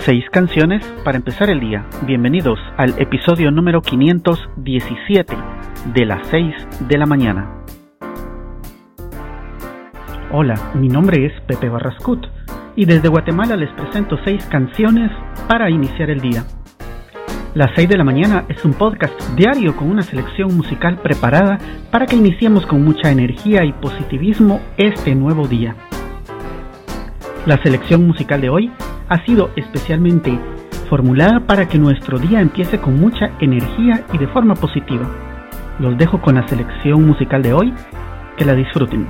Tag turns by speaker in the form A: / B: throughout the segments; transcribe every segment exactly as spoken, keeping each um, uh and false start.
A: Seis canciones para empezar el día. Bienvenidos al episodio número quinientos diecisiete de las seis de la mañana. Hola, mi nombre es Pepe Barrascut y desde Guatemala les presento seis canciones para iniciar el día. Las seis de la mañana es un podcast diario con una selección musical preparada para que iniciemos con mucha energía y positivismo este nuevo día. La selección musical de hoy ha sido especialmente formulada para que nuestro día empiece con mucha energía y de forma positiva. Los dejo con la selección musical de hoy, que la disfruten.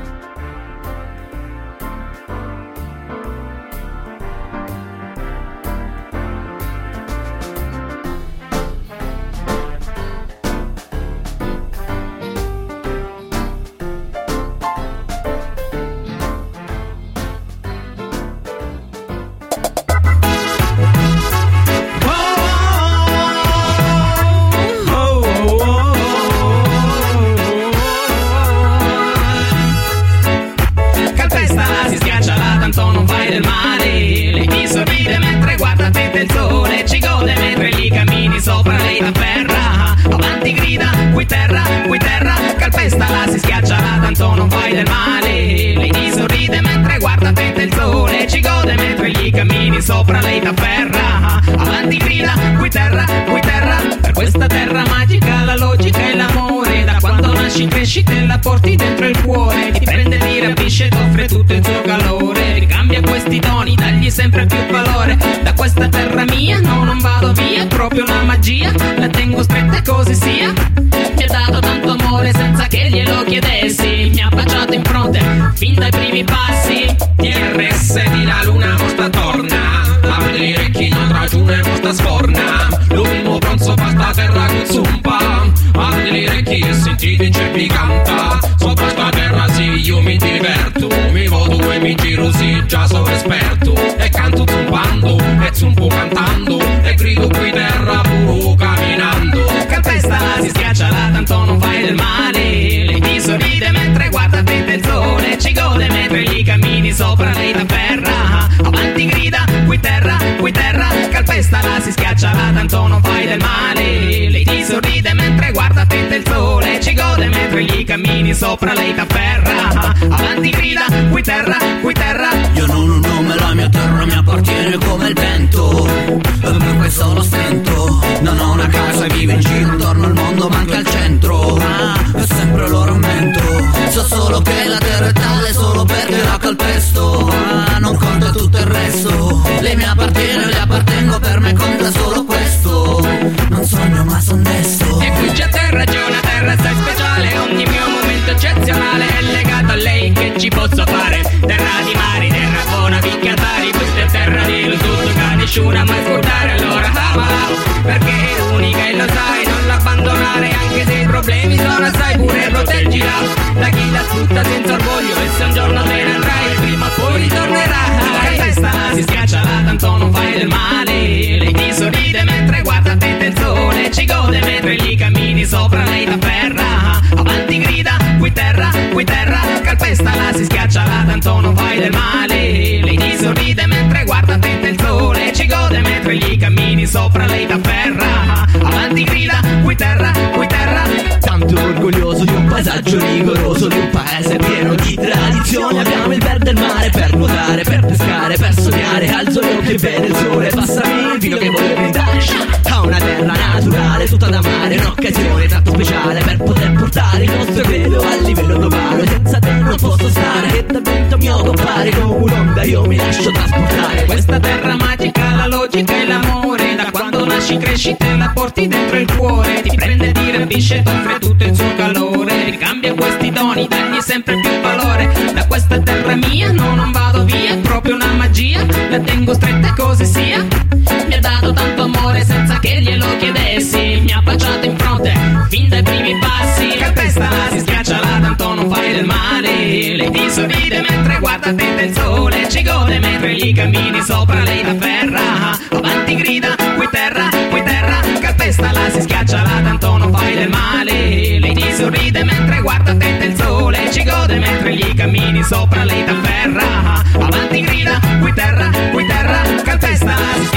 B: Sopra lei t'afferra, avanti grida, qui terra, qui terra, calpestala, si schiacciala, tanto non fai del male. Lei ti sorride mentre guarda attenta il sole, ci gode mentre gli cammini, sopra lei t'afferra, avanti grida, qui terra, qui terra, per questa terra magica la logica e l'amore, da quando nasci in crescita e la porti dentro il cuore, ti prende, ti rapisce, t'offre tutto il suo calore, ricambia questi toni, dagli sempre più valore, da questa terra mia no, non vado via, è proprio una magia, la tengo stretta e così sia, mi ha dato tanto amore senza che glielo chiedessi, mi ha baciato in fronte fin dai primi passi, T R S di la luna mostra torna, apri le orecchie non ragione mostra sforna, l'ultimo bronzo basta terra con zumpa, apri le orecchie e sentite in ceppi canta, sopra sta terra sì io mi diverto, mi voto e mi giro sì già sono esperto, e canto zumpando e zumpo cantando, e grido qui terra puro camminando, calpestala, si schiacciala, tanto non fai del male, lei ti sorride mentre guarda attenta il sole, ci gode mentre gli cammini, sopra lei t'afferra, avanti grida, qui terra, qui terra, calpestala, si schiacciala, tanto non fai del male, lei ti sorride mentre guarda attenta il sole, ci gode mentre gli cammini, sopra lei t'afferra, avanti grida, qui terra, qui terra.
C: Io non ho un nome, la mia terra mi appartiene come il vento, e per questo lo stento, non ho una casa, vivo in giro intorno al mondo, manca il centro, ah, è sempre lo rammento, so solo che la terra è tale solo perché la calpesto, ah, non conta tutto il resto, lei mi appartiene, le appartengo, per me conta solo questo, non sogno ma son desto.
B: E qui c'è terra, c'è una terra assai speciale, ogni mio momento eccezionale è legato a lei, che ci posso fare, terra di mari, terra buona, picchiatari, questa è terra di tutto che nessuno mai scordare, allora amala, perché è unica e lo sai, non l'abbandonare, anche se i problemi sono assai, pure proteggila, da chi la sfrutta senza orgoglio, e se un giorno te ne andrai, prima o poi ritornerai, calpestala, si schiacciala, tanto non fai del male, lei ti sorride mentre guarda attenta il sole, ci gode mentre gli cammini, sopra lei t'afferra, avanti grida, qui terra, qui terra, calpestala, si schiacciala, tanto non fai del male, lei ti sorride mentre guarda attenta il sole, ci gode mentre gli cammini, sopra lei t'afferra, avanti grida, qui terra, qui terra.
C: Tanto orgoglioso di un paesaggio rigoroso, di un paese pieno di tradizioni, abbiamo il verde e il mare per nuotare, per pescare, per sognare, alzo gli occhi e vede il sole, passami il vino che voglio brindare, a una terra naturale, tutta da mare, un'occasione tanto speciale per poter portare il nostro credo a livello globale, senza te non posso stare, che dal vento mio compare, come un'onda io mi lascio trasportare,
B: questa terra magica, la logica e l'amore, da quando nasci cresci te la porti dentro il cuore, ti prende, ti rapisce, t'offre tutto il suo calore, ricambia questi doni, dagli sempre più valore, da questa terra mia no, non vado via, è proprio una magia, la tengo stretta e così sia, mi ha dato tanto amore senza che glielo chiedessi, mi ha baciato in fronte fin dai primi passi, calpestala, si schiacciala, tanto non fai del male, lei ti sorride mentre guarda attenta il sole, ci gode mentre gli cammini, sopra lei t'afferra, avanti grida, qui terra, qui terra, calpestala, si schiacciala, tanto non fai del male, lei ti sorride mentre guarda attenta il sole, ci gode mentre gli cammini, sopra lei t'afferra, avanti grida, qui terra, qui terra, calpestala, si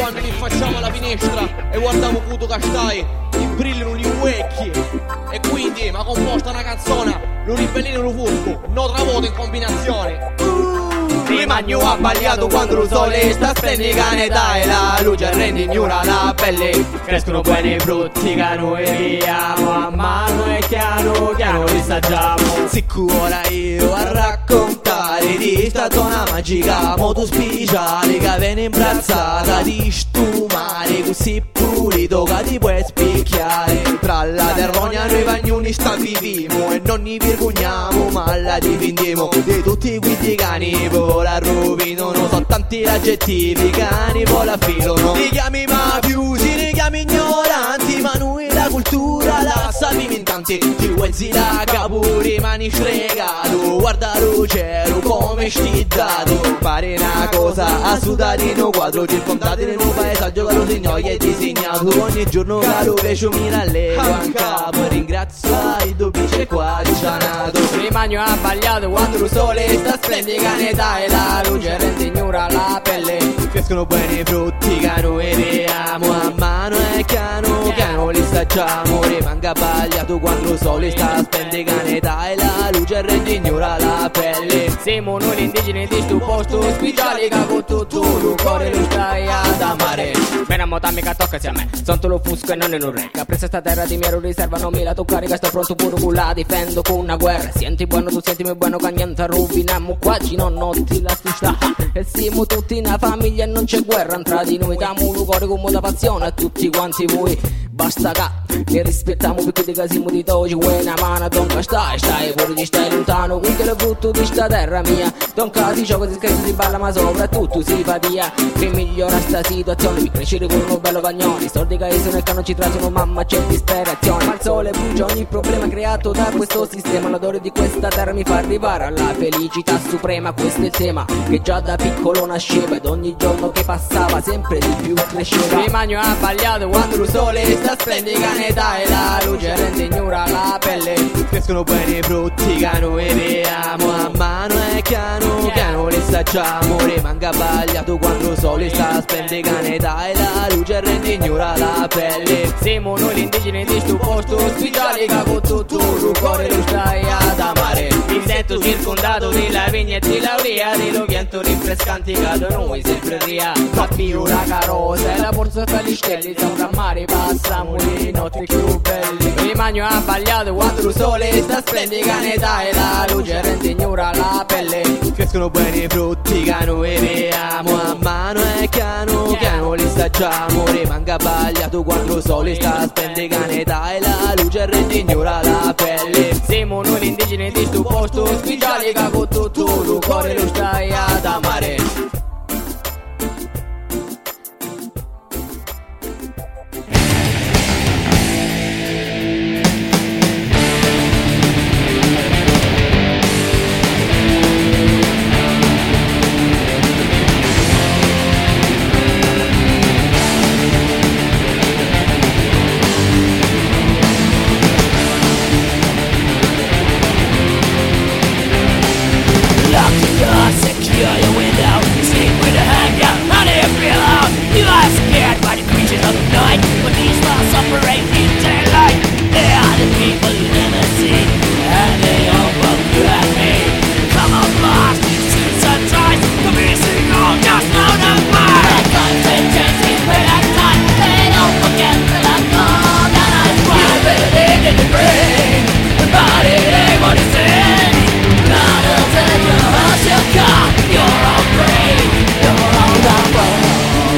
D: quando li facciamo alla finestra e guardiamo Puto che stai, ti brillano gli vecchi. E quindi, ma composta una canzone, lo ribellino lo fusco, no travoto in combinazione. Rimagno abbagliato quando lo sole sta spendicane, dai la luce rende ignora la pelle. Crescono buoni frutti che noi viviamo a mano e chiaro piano li assaggiamo. Sicura io a raccontare di sta zona magica moto speciale che viene imbrazzata di stu mare così pulito che ti puoi spicchiare. Tra la terrogna noi vagnoni sta viviamo e non ne vergogniamo ma la difendiamo di tutti questi cani la rovinano, sono tanti aggettivi cani poi la filano. Li chiami mafiosi, li chiami ignoranti, ma noi la cultura la sappiamo in tanti. Ti vuoi la capuri mani stregato, guarda lo cielo come sti dato. Pare una cosa assurda di no quadro, circondati nel nuovo paesaggio che lo segno che è disegnato. Ogni giorno che lo vedo mira l'ego in capo, ringrazio il duplice qua già nato. Rimagno abbagliato quando lo sole sta splendica dai la luce rende ignora la pelle. Crescono buoni frutti che noi vediamo a mano e piano piano li assaggiamo. Rimanga abbagliato quando il sole sta spendicane dai la luce rende ignora la pelle. Siamo noi gli indigeni di sto posto speciale che con tutto il cuore lo stai ad amare. Bene a moda mica tocca a me, sonto lo fusco e non in un re. Apprezzo sta terra di mia riserva, non mi la toccare che sto pronto pure con la difendo con una guerra. Senti buono tu sentimi buono che niente rubiniamo qua ci non notti la sta. E siamo tutti una famiglia e non c'è guerra tra di noi. Damo un cuore con molta passione a tutti quanti voi. Basta che ne rispettiamo perché di casimo di oggi. Vuoi una mano donca stai, stai fuori di stai lontano. Quindi è frutto di sta terra mia. Donca si gioca, si scherza, si balla ma soprattutto si fa via. Per migliorare sta situazione, per crescere con uno bello cagnone. Soldi che sono e che non ci trasano mamma c'è disperazione. Ma il sole brucia ogni problema creato da questo sistema. L'odore di questa terra mi fa arrivare alla felicità suprema. Questo è il tema che già da piccolo nasceva ed ogni giorno che passava sempre di più cresceva. Rimagno abbagliato quando il sole sta splendica ne dai la luce rende ignora la pelle. Crescono buoni frutti che noi vediamo a mano e piano piano li assaggiamo. Rimanga abbagliato quando il sole sta splendica ne dai la luce rende ignora la pelle. Siamo noi gli indigeni di sto posto speciale che con tutto il cuore lo stai ad amare. Mi sento circondato della vigna e di laurea, dello vento rinfrescanti che da noi sempre ria. Fa più la carrozza e la borsa tra gli stelle, sopra a mare passiamo le notti più belle. Rimagno abbagliato quando il sole sta splendica ne dai la luce rende ignora la pelle. Crescono buoni frutti che noi vediamo a mano e piano piano li assaggiamo. Rimanga abbagliato quando il sole sta splendica ne dai la luce rende ignora la pelle. Siamo noi gli indigeni di sto posto speciale che con tutto il cuore lo stai ad amare.
C: Secure your window, sleep with a hand out, not every alone. You are scared by the creatures of the night, but these laws operate in daylight. They are the people you never see, and they all love you and me. Come on, blast, see sunrise, the missing all just know the fire. Concentrating for that time, they don't forget the last call that I tried. You believe in the brain, the body they want to sing. Not a turn your heart shall come. You're all brave, you're all the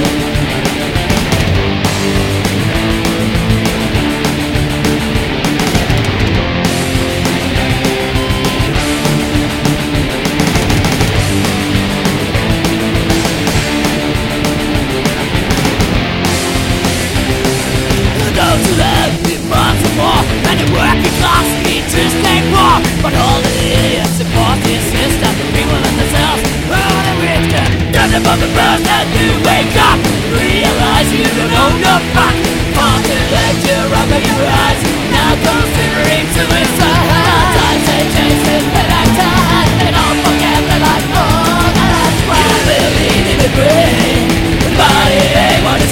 C: those who live in months or more, and the working class need to stay poor. But all the idiots support this system, the people and themselves are the victim. Turn above the birds and you wake up, realize you don't own the fuck. Far too late to rubber your eyes, now considering suicide. Sometimes they chase it with that time, they don't forget the life, oh, that's why. You believe in the brain, the body they want to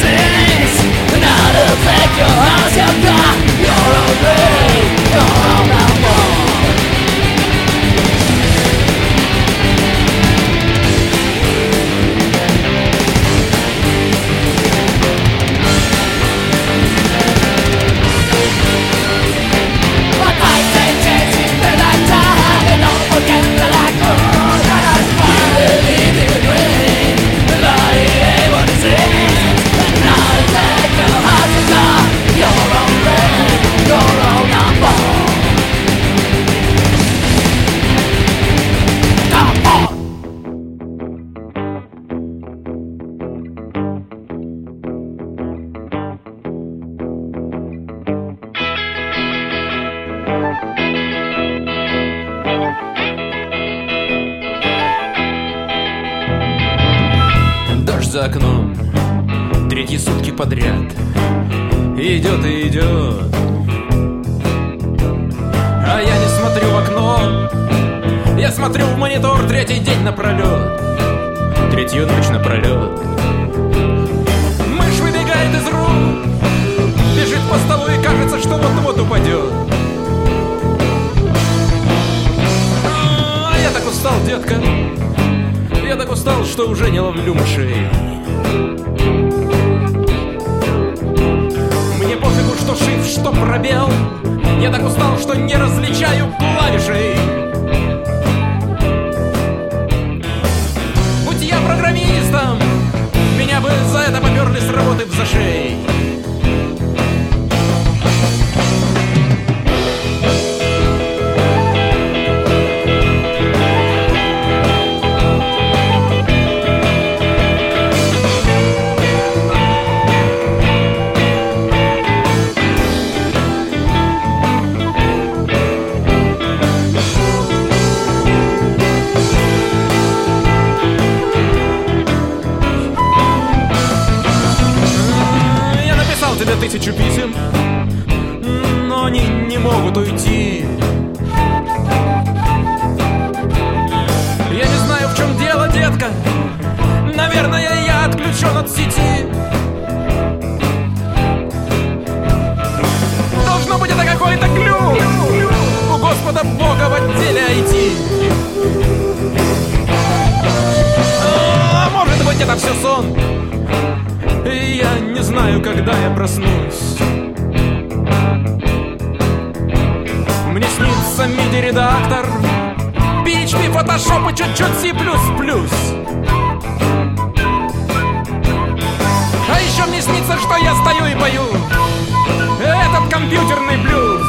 E: окном. Третьи сутки подряд идет и идет, а я не смотрю в окно. Я смотрю в монитор третий день напролет, третью ночь напролет. Мышь выбегает из рук, бежит по столу и кажется, что вот-вот упадет. А я так устал, детка, я так устал, что уже не ловлю мышей. Мне пофигу, что shift, что пробел. Я так устал, что не различаю клавишей. Будь я программистом, меня бы за это поперли с работы в зашей. Тысячу писем, но они не могут уйти. Я не знаю, в чем дело, детка. Наверное, я отключен от сети. Должно быть, это какой-то глюк у Господа Бога в отделе ай ти. А может быть, это все сон, и я не знаю, когда я проснусь. Мне снится миди-редактор, пи эйч пи, Photoshop и чуть-чуть си плюс плюс. А еще мне снится, что я стою и пою этот компьютерный блюз.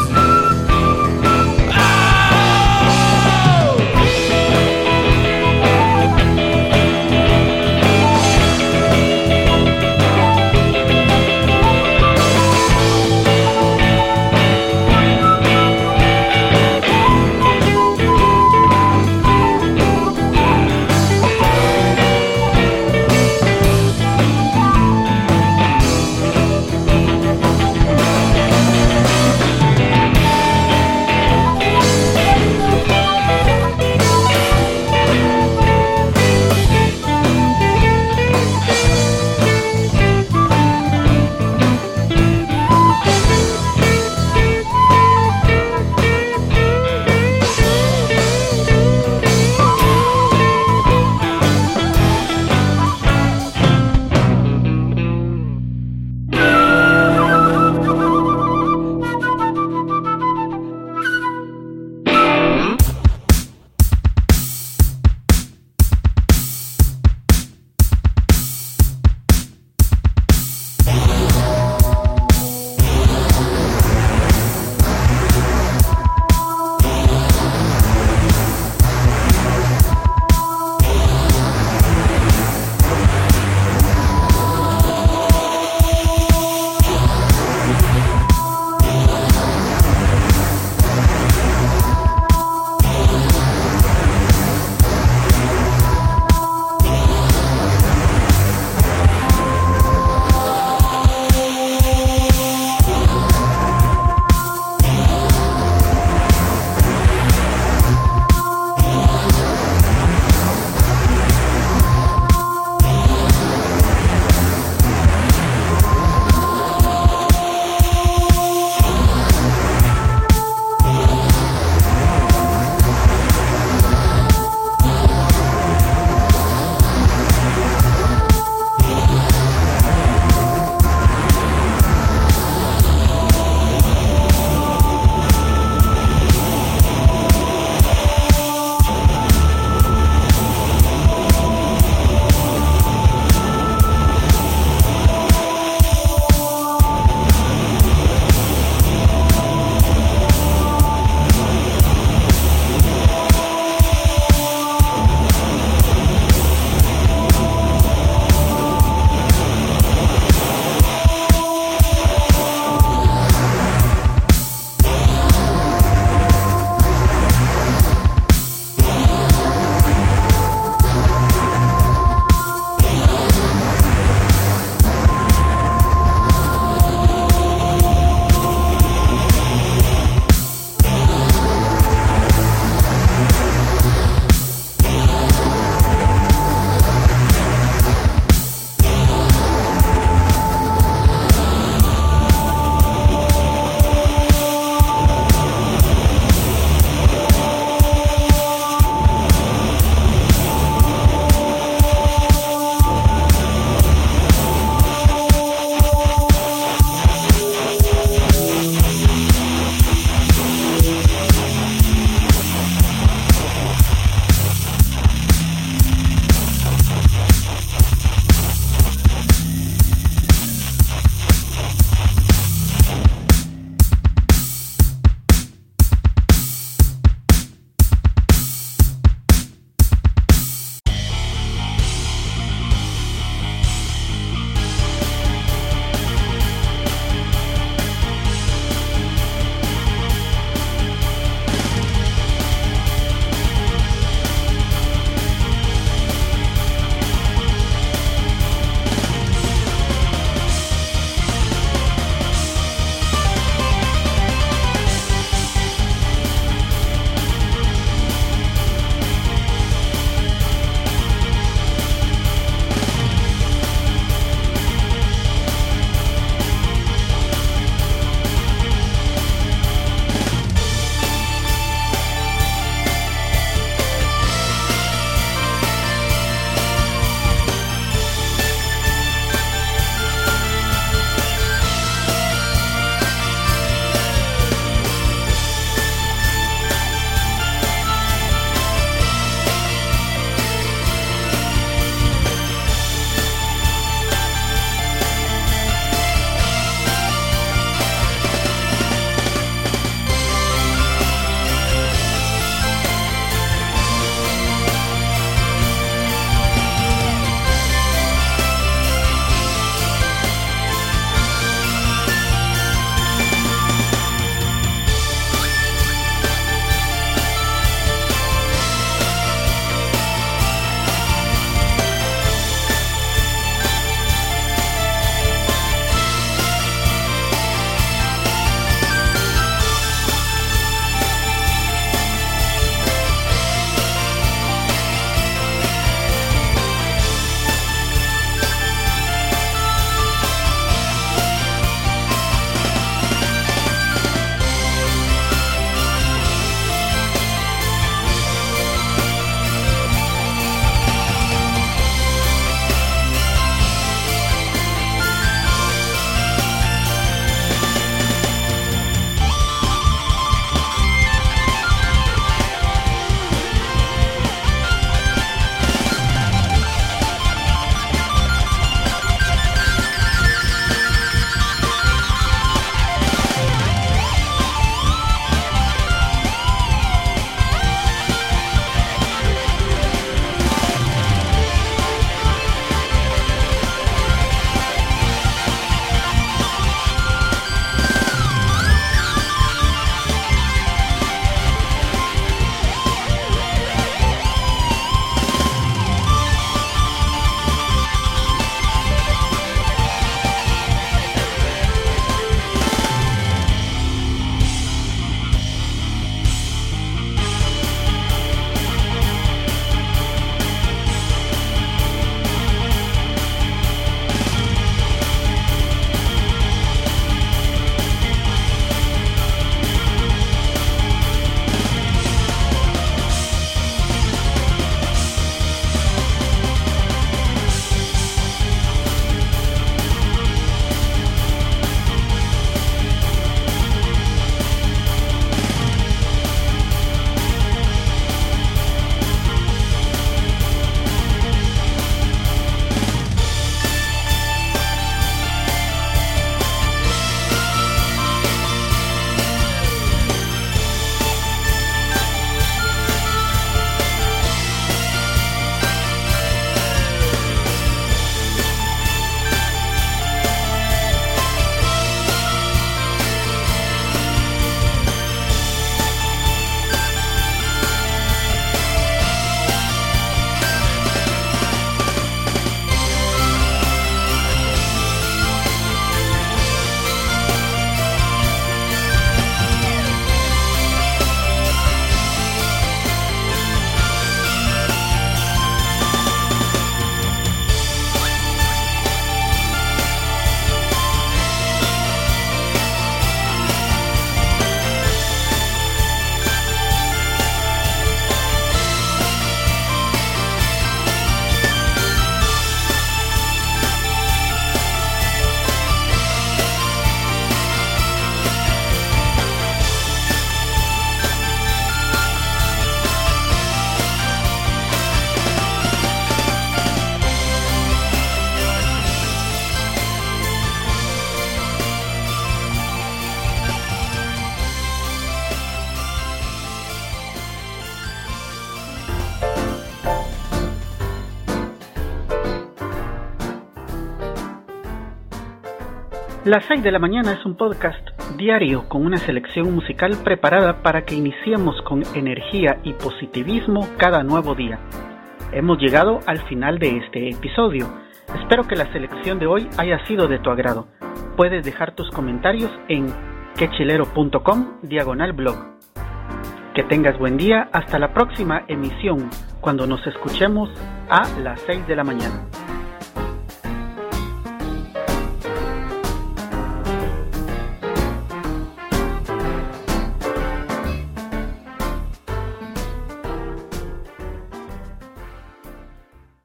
A: Las seis de la mañana es un podcast diario con una selección musical preparada para que iniciemos con energía y positivismo cada nuevo día. Hemos llegado al final de este episodio. Espero que la selección de hoy haya sido de tu agrado. Puedes dejar tus comentarios en quechilero.com diagonal blog. Que tengas buen día. Hasta la próxima emisión, cuando nos escuchemos a las seis de la mañana.